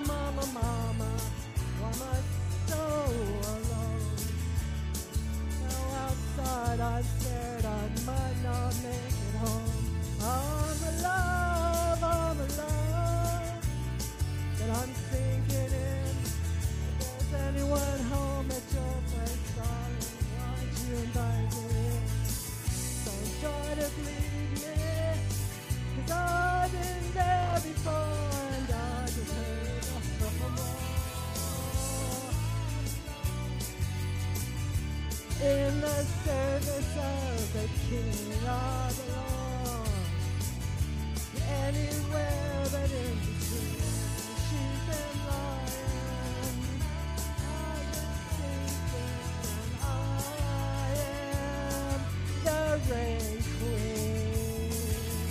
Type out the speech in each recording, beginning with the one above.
mama, mama, why am I so alone? Now outside I'm scared I might not make it home. I'm alive, but I'm sinking in. If there's anyone home at your place, darling, why'd you invite me in? Don't try to bleed me, 'cause I've been there before and I just heard a more. In the service of the King I belong. Anywhere but in between, she's been lying. I'm sinking and I am the Rain Queen.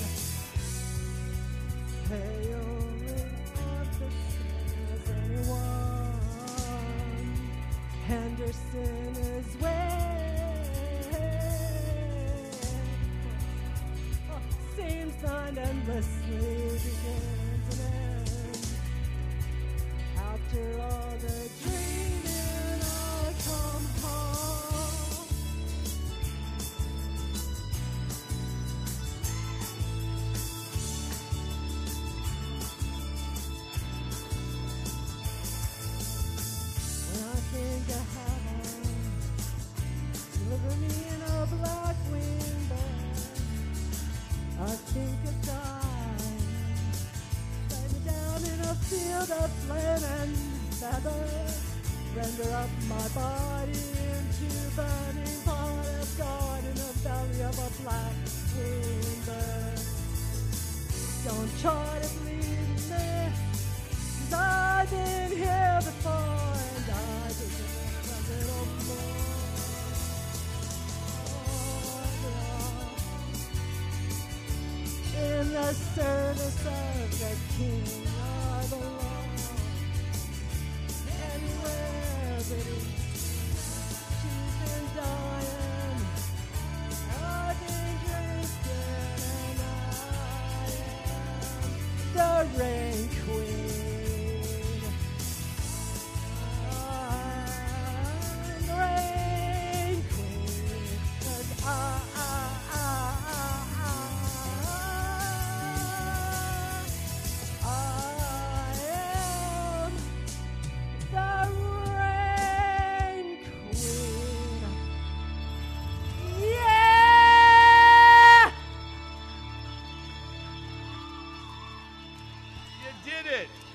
Hey, only want the same as anyone. Henderson is where seems time endlessly begins and ends. After all the dreaming, I come home. When I think of heaven, deliver me in a black wing bed. I think of dying, lay me down in a field of flame and feathers, render up my body into burning pot of God in the belly of a black winged bird. Don't try to bleed me, 'cause I've been here before and I deserve a little more. In the service of the King I belong. Anywhere but in, she's been dying. I've been drinking and I am the Rain Queen. I'm the Rain Queen, 'cause I am the Rain Queen. Yeah! You did it!